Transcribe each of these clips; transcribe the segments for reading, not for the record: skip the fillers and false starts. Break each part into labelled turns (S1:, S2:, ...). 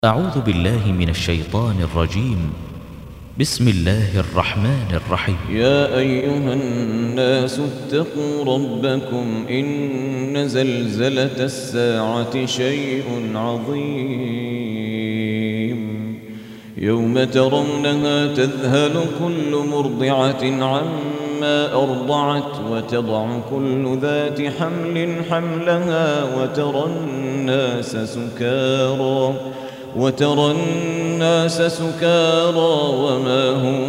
S1: أعوذ بالله من الشيطان الرجيم. بسم الله الرحمن الرحيم.
S2: يا أيها الناس اتقوا ربكم إن زلزلة الساعة شيء عظيم يوم ترونها تذهل كل مرضعة عما أرضعت وتضع كل ذات حمل حملها وترى الناس سكارى وما هم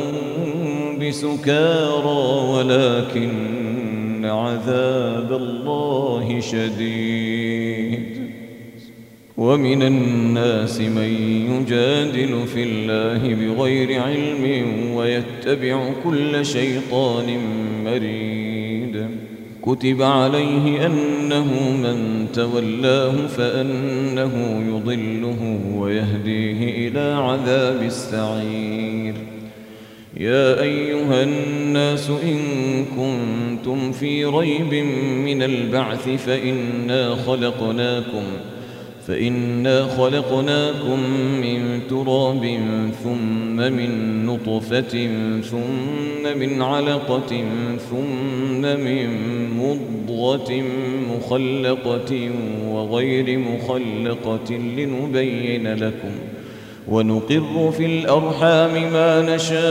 S2: بسكارى ولكن عذاب الله شديد. ومن الناس من يجادل في الله بغير علم ويتبع كل شيطان مريد. كتب عليه أنه من تولاه فأنه يضله ويهديه إلى عذاب السعير. يا أيها الناس إن كنتم في ريب من البعث فإنا خلقناكم من تراب ثم من نطفة ثم من علقة ثم من مضغة مخلقة وغير مخلقة لنبين لكم ونقر في الأرحام ما نشاء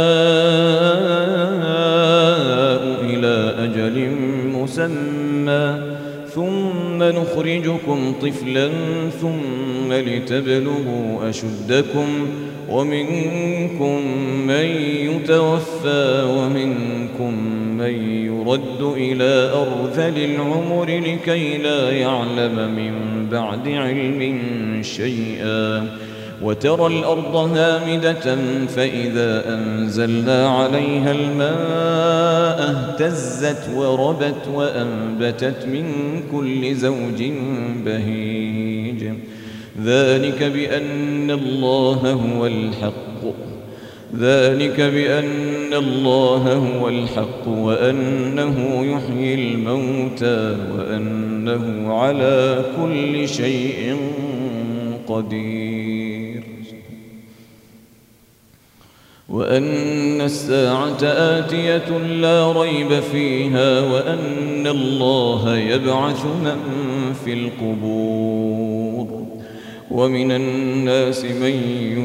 S2: إلى أجل مسمى ثم نخرجكم طفلا ثم لتبلغوا أشدكم ومنكم من يتوفى ومنكم من يرد إلى أرذل العمر لكي لا يعلم من بعد علم شيئا. وترى الأرض هامدة فإذا أنزلنا عليها الماء اهتزت وربت وأنبتت من كل زوج بهيج. ذلك بأن الله هو الحق وأنه يحيي الموتى وأنه على كل شيء قدير. وأن الساعة آتية لا ريب فيها وأن الله يبعث من في القبور. ومن الناس من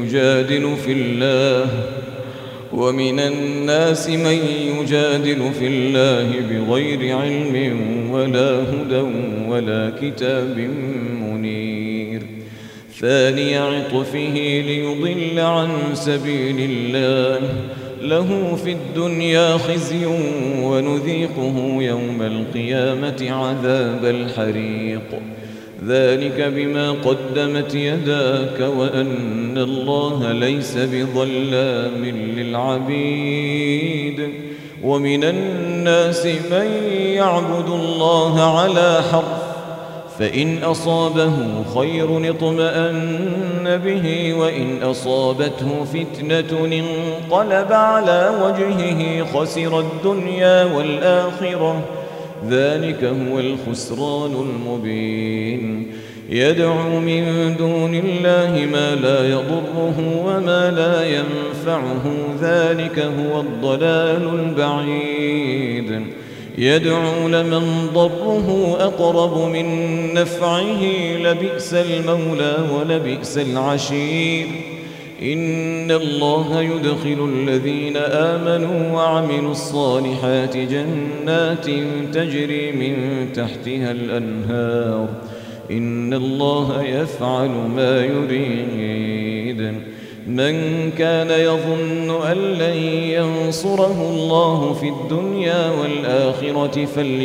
S2: يجادل في الله بغير علم ولا هدى ولا كتاب منير. ثاني عطفه ليضل عن سبيل الله له في الدنيا خزي ونذيقه يوم القيامة عذاب الحريق. ذلك بما قدمت يداك وأن الله ليس بظلام للعبيد. ومن الناس من يعبد الله على حرف فإن أصابه خير اطمأن به وإن أصابته فتنة انقلب على وجهه خسر الدنيا والآخرة. ذلك هو الخسران المبين. يدعو من دون الله ما لا يضره وما لا ينفعه ذلك هو الضلال البعيد. يدعو لمن ضره أقرب من نفعه لبئس المولى ولبئس العشير. إن الله يدخل الذين آمنوا وعملوا الصالحات جنات تجري من تحتها الأنهار. إن الله يفعل ما يريد. من كان يظن أن لن ينصره الله في الدنيا والآخرة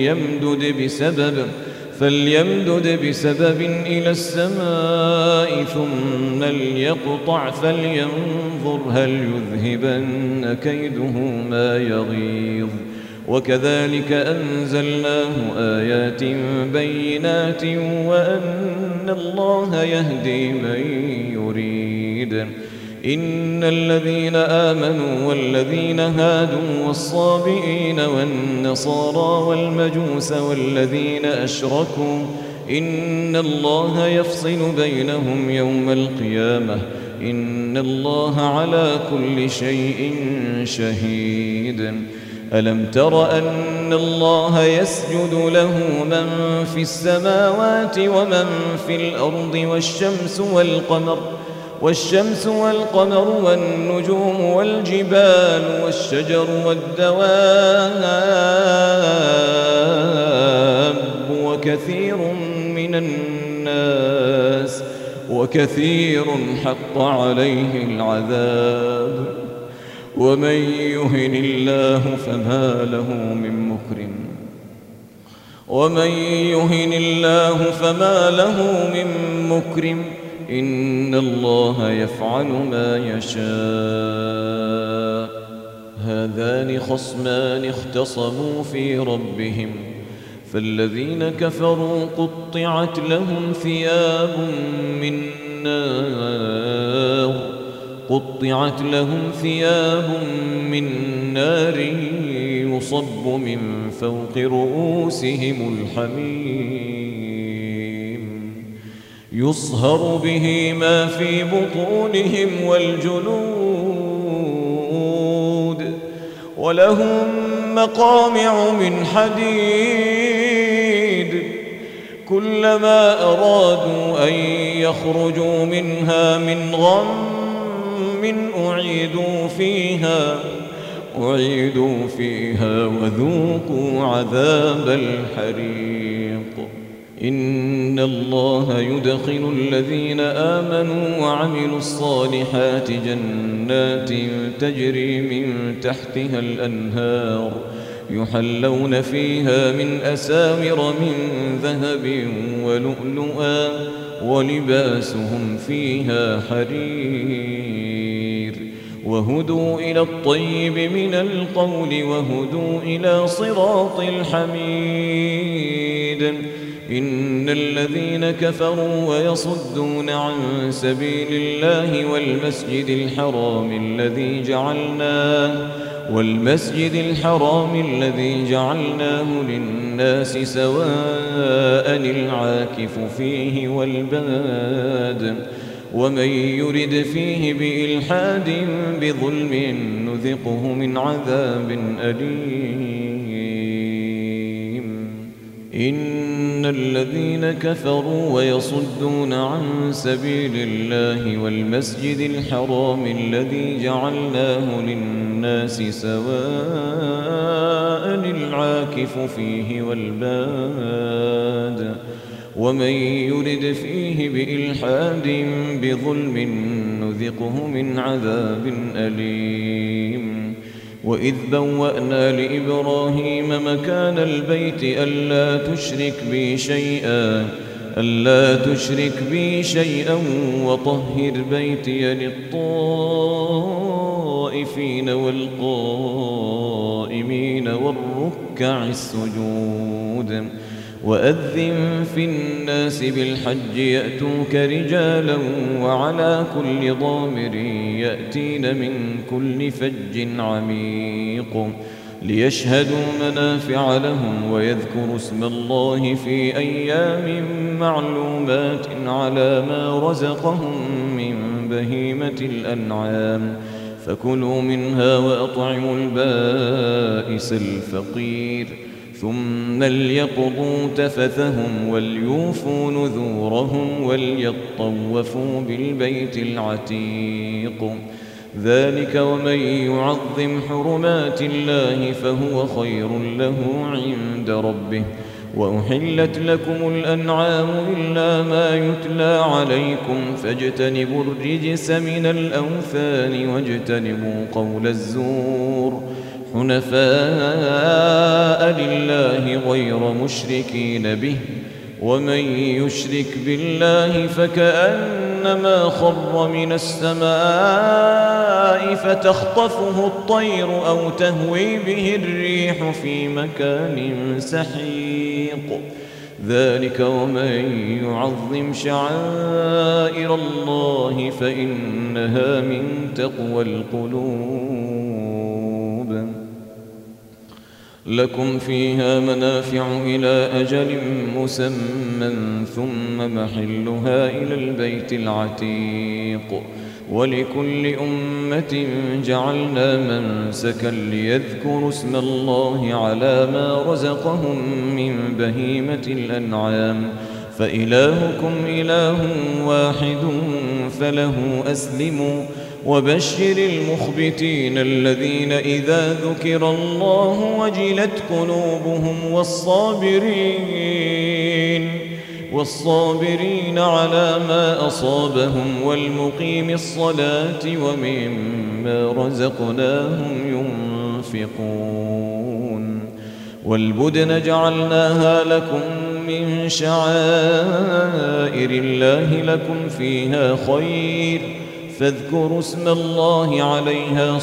S2: فليمدد بسبب إلى السماء ثم ليقطع فلينظر هل يذهبن كيده ما يغيظ. وكذلك أنزلناه آيات بينات وأن الله يهدي من يريد. إن الذين آمنوا والذين هادوا والصابئين والنصارى والمجوس والذين أشركوا إن الله يفصل بينهم يوم القيامة إن الله على كل شيء شهيد ألم تر أن الله يسجد له من في السماوات ومن في الأرض والشمس والقمر والنجوم والجبال والشجر والدواب وكثير حق عليه العذاب ومن يهن الله فما له من مكرم إن الله يفعل ما يشاء هذان خصمان اختصموا في ربهم فالذين كفروا قطعت لهم ثياب من نار يصب من فوق رؤوسهم الحميم يصهر به ما في بطونهم والجلود ولهم مقامع من حديد كلما أرادوا أن يخرجوا منها من غم أعيدوا فيها وذوقوا عذاب الحريق إن الله يدخل الذين آمنوا وعملوا الصالحات جنات تجري من تحتها الأنهار يحلون فيها من أساور من ذهب ولؤلؤا ولباسهم فيها حرير وهدوا إلى الطيب من القول وهدوا إلى صراط الحميد إن الذين كفروا ويصدون عن سبيل الله والمسجد الحرام الذي جعلناه للناس سواء العاكف فيه والباد ومن يرد فيه بإلحاد بظلم نذقه من عذاب أليم إن الذين كفروا ويصدون عن سبيل الله والمسجد الحرام الذي جعلناه للناس سواء العاكف فيه والباد ومن يرد فيه بإلحاد بظلم نذقه من عذاب أليم وإذ بوأنا لإبراهيم مكان البيت ألا تشرك بي شيئا وطهر بيتي للطائفين والقائمين والركع السجود وأذن في الناس بالحج يأتوك رجالا وعلى كل ضامر يأتين من كل فج عميق ليشهدوا منافع لهم ويذكروا اسم الله في أيام معلومات على ما رزقهم من بهيمة الأنعام فكلوا منها وأطعموا البائس الفقير ثم ليقضوا تفثهم وليوفوا نذورهم وليطوفوا بالبيت العتيق ذلك ومن يعظم حرمات الله فهو خير له عند ربه وأحلت لكم الأنعام إلا ما يتلى عليكم فاجتنبوا الرجس من الأوثان واجتنبوا قول الزور حنفاء لله غير مشركين به ومن يشرك بالله فكأنما خر من السماء فتخطفه الطير أو تهوي به الريح في مكان سحيق ذلك ومن يعظم شعائر الله فإنها من تقوى القلوب لكم فيها منافع إلى أجل مسمى ثم محلها إلى البيت العتيق ولكل أمة جعلنا منسكا ليذكروا اسم الله على ما رزقهم من بهيمة الأنعام فإلهكم إله واحد فله أسلموا وبشر المخبتين الذين إذا ذكر الله وجلت قلوبهم والصابرين على ما أصابهم والمقيم الصلاة ومما رزقناهم ينفقون والبدن جعلناها لكم من شعائر الله لكم فيها خير فاذكروا اسم الله عليها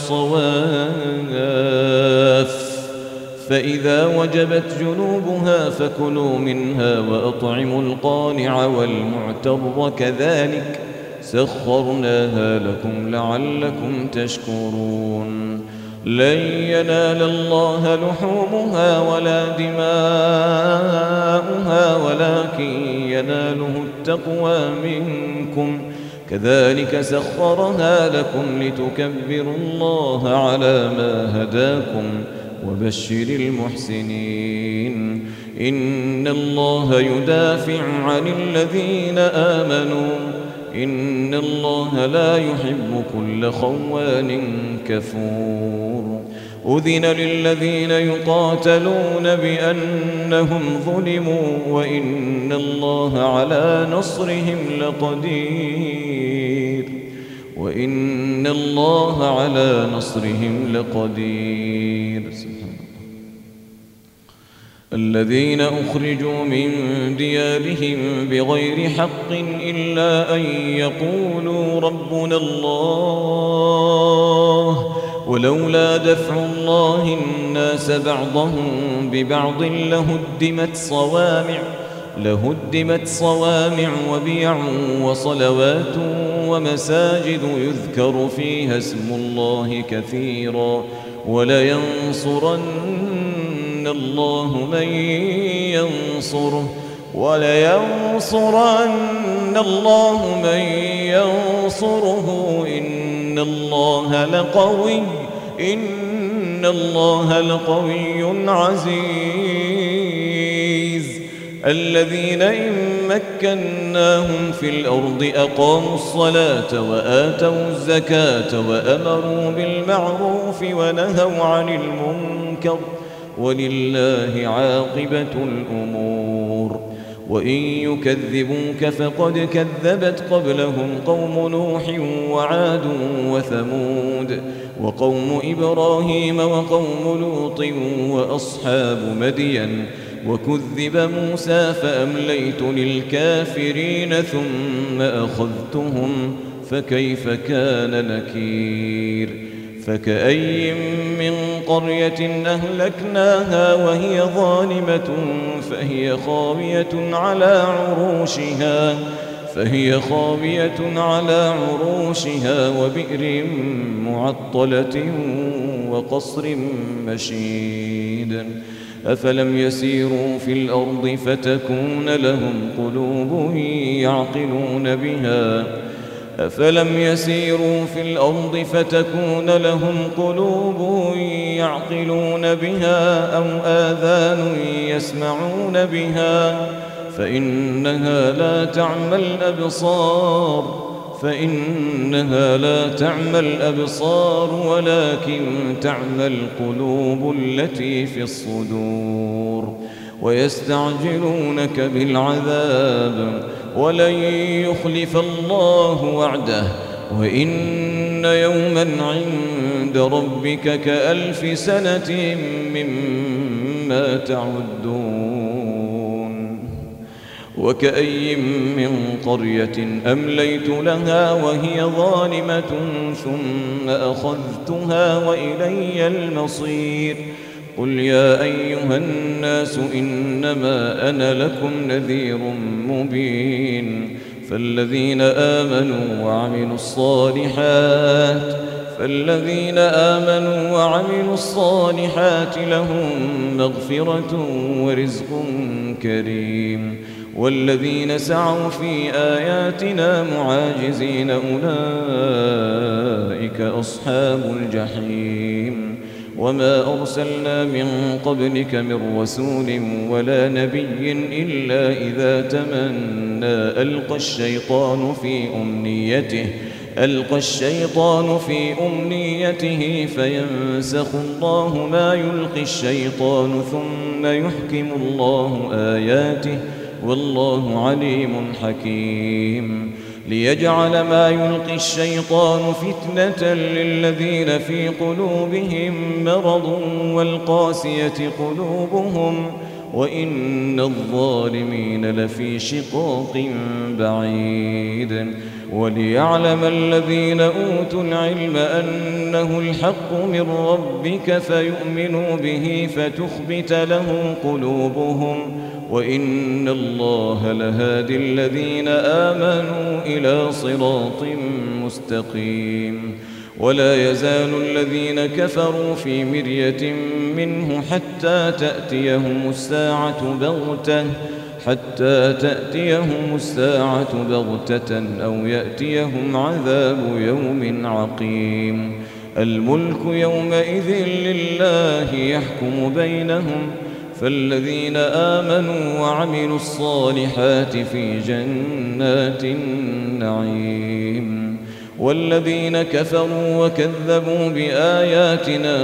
S2: صواف فإذا وجبت جنوبها فكلوا منها وأطعموا القانع والمعتر كذلك سخرناها لكم لعلكم تشكرون لن ينال الله لحومها ولا دماؤها ولكن يناله التقوى منكم كذلك سخرها لكم لتكبروا الله على ما هداكم وبشر المحسنين إن الله يدافع عن الذين آمنوا إن الله لا يحب كل خوان كفور أذن للذين يقاتلون بأنهم ظلموا وإن الله على نصرهم لقدير الذين أخرجوا من ديارهم بغير حق إلا أن يقولوا ربنا الله ولولا دفع الله الناس بعضهم ببعض لهدمت صوامع وبيع وصلوات ومساجد يذكر فيها اسم الله كثيرا ولينصرن الله من ينصره إن الله لقوي عزيز الذين إن مكناهم في الأرض أقاموا الصلاة وآتوا الزكاة وأمروا بالمعروف ونهوا عن المنكر ولله عاقبة الأمور وإن يكذبوك فقد كذبت قبلهم قوم نوح وعاد وثمود وقوم إبراهيم وقوم لوط وأصحاب مدين وكذب موسى فأمليت للكافرين ثم أخذتهم فكيف كان نكير فكأي من قرية أهلكناها وهي ظالمة فهي خاوية على عروشها وبئر معطلة وقصر مشيد أفلم يسيروا في الأرض فتكون لهم قلوب يعقلون بها أو آذان يسمعون بها فإنها لا تعمى الأبصار ولكن تعمى القلوب التي في الصدور ويستعجلونك بالعذاب ولن يخلف الله وعده وإن يوما عند ربك كألف سنة مما تعدون وكأي من قرية أمليت لها وهي ظالمة ثم أخذتها وإلي المصير قل يا أيها الناس إنما أنا لكم نذير مبين فالذين آمنوا وعملوا الصالحات لهم مغفرة ورزق كريم. والذين سعوا في آياتنا معاجزين أولئك أصحاب الجحيم. وما أرسلنا من قبلك من رسول ولا نبي إلا إذا تمنى ألقى الشيطان في أمنيته فينسخ الله ما يلقي الشيطان ثم يحكم الله آياته والله عليم حكيم. ليجعل ما يلقي الشيطان فتنة للذين في قلوبهم مرض والقاسية قلوبهم وإن الظالمين لفي شقاق بعيد. وليعلم الذين أوتوا العلم أنه الحق من ربك فيؤمنوا به فتخبت له قلوبهم وإن الله لهادي الذين آمنوا إلى صراط مستقيم. ولا يزال الذين كفروا في مرية منه حتى تأتيهم الساعة بغتة أو يأتيهم عذاب يوم عقيم. الملك يومئذ لله يحكم بينهم فالذين آمنوا وعملوا الصالحات في جنات النعيم. والذين كفروا وكذبوا بآياتنا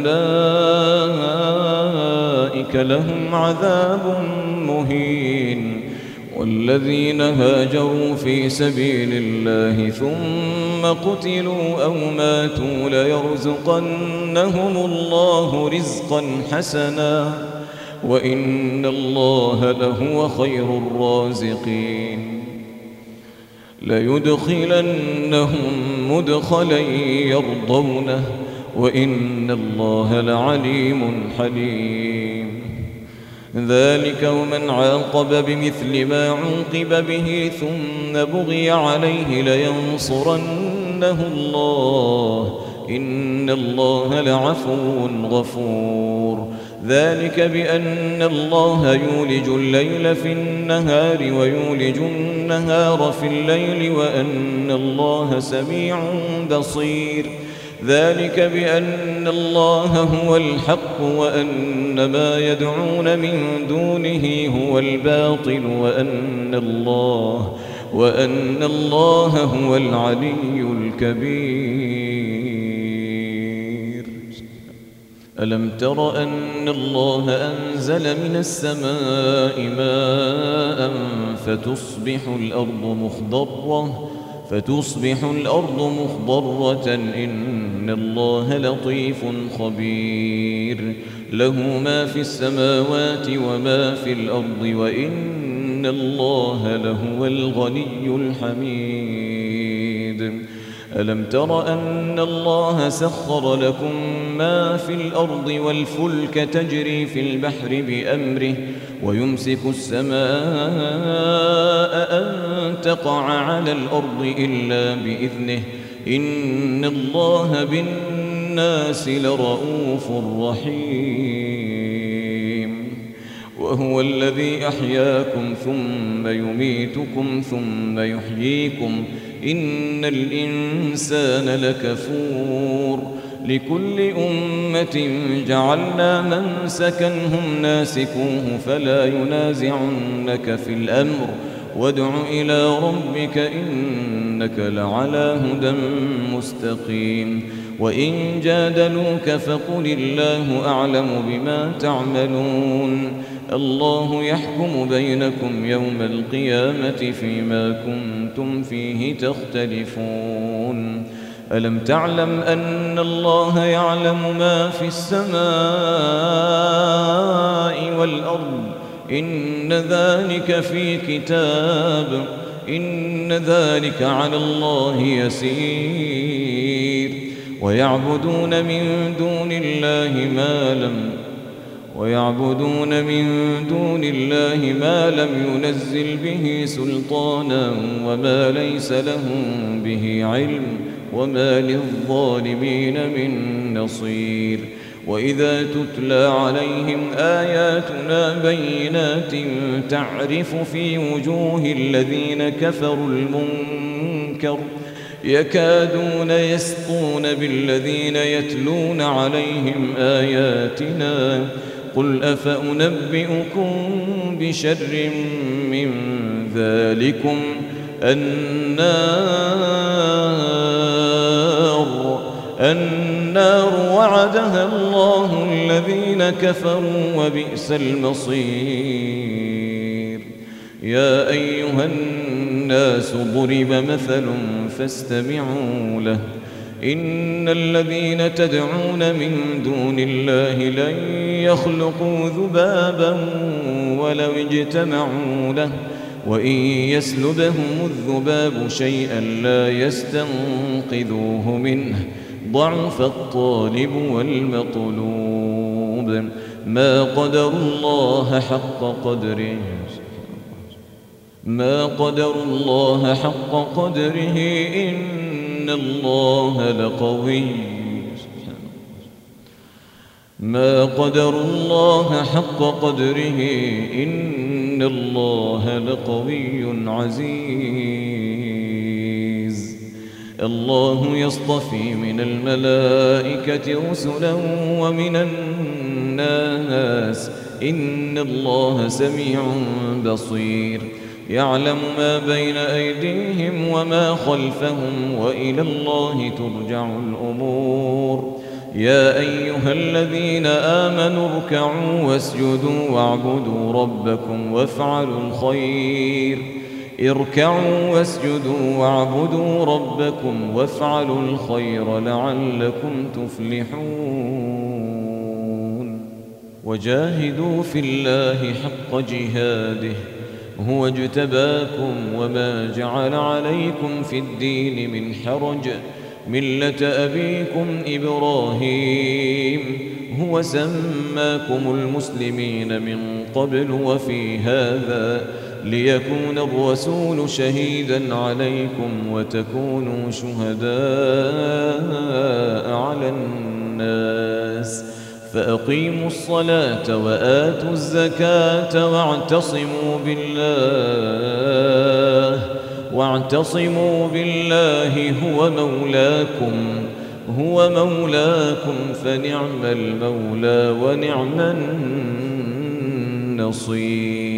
S2: فأولئك لهم عذاب مهين. والذين هاجروا في سبيل الله ثم قتلوا أو ماتوا ليرزقنهم الله رزقا حسنا وإن الله لهو خير الرازقين. ليدخلنهم مدخلا يرضونه وإن الله لعليم حليم. ذلك ومن عاقب بمثل ما عوقب به ثم بغي عليه لينصرنه الله إن الله لعفو غفور. ذلك بأن الله يولج الليل في النهار ويولج النهار في الليل وأن الله سميع بصير. ذلك بأن الله هو الحق وأن ما يدعون من دونه هو الباطل وأن الله هو العلي الكبير. ألم تر أن الله أنزل من السماء ماء فتصبح الأرض مخضرة إن الله لطيف خبير. له ما في السماوات وما في الأرض وإن الله لهو الغني الحميد. ألم تر أن الله سخر لكم ما في الأرض والفلك تجري في البحر بأمره ويمسك السماء أن تقع على الأرض إلا بإذنه إن الله بالناس لرؤوف رحيم. وهو الذي أحياكم ثم يميتكم ثم يحييكم إن الإنسان لكفور. لكل أمة جعلنا منسكا هم ناسكوه فلا ينازعنك في الأمر وادع إلى ربك إنك لعلى هدى مستقيم. وإن جادلوك فقل الله أعلم بما تعملون. الله يحكم بينكم يوم القيامة فيما كنتم فيه تختلفون. ألم تعلم أن الله يعلم ما في السماء والأرض إن ذلك في كتاب إن ذلك على الله يسير. ويعبدون من دون الله ويعبدون من دون الله ما لم ينزل به سلطانا وما ليس لهم به علم وما للظالمين من نصير. وإذا تتلى عليهم آياتنا بينات تعرف في وجوه الذين كفروا المنكر يكادون يسطون بالذين يتلون عليهم آياتنا قل أفأنبئكم بشر من ذلكم النار وعدها الله الذين كفروا وبئس المصير. يا أيها الناس ضرب مثل فاستمعوا له إن الذين تدعون من دون الله لن يخلقوا ذبابا ولو اجتمعوا له وإن يسلبهم الذباب شيئا لا يستنقذوه منه ضعف الطالب والمطلوب ما قدر الله حق قدره إن الله لقوي ما قدر الله حق قدره إن الله لقوي عزيز. الله يصطفي من الملائكة رسلا ومن الناس إن الله سميع بصير. يعلم ما بين أيديهم وما خلفهم وإلى الله ترجع الأمور. يا أيها الذين آمنوا اركعوا واسجدوا واعبدوا ربكم وافعلوا الخير لعلكم تفلحون. وجاهدوا في الله حق جهاده هو اجتباكم وما جعل عليكم في الدين من حرج ملة أبيكم إبراهيم هو سماكم المسلمين من قبل وفي هذا ليكون الرسول شهيدا عليكم وتكونوا شهداء على الناس فأقيموا الصلاة وآتوا الزكاة واعتصموا بالله هو مولاكم فنعم المولى ونعم النصير.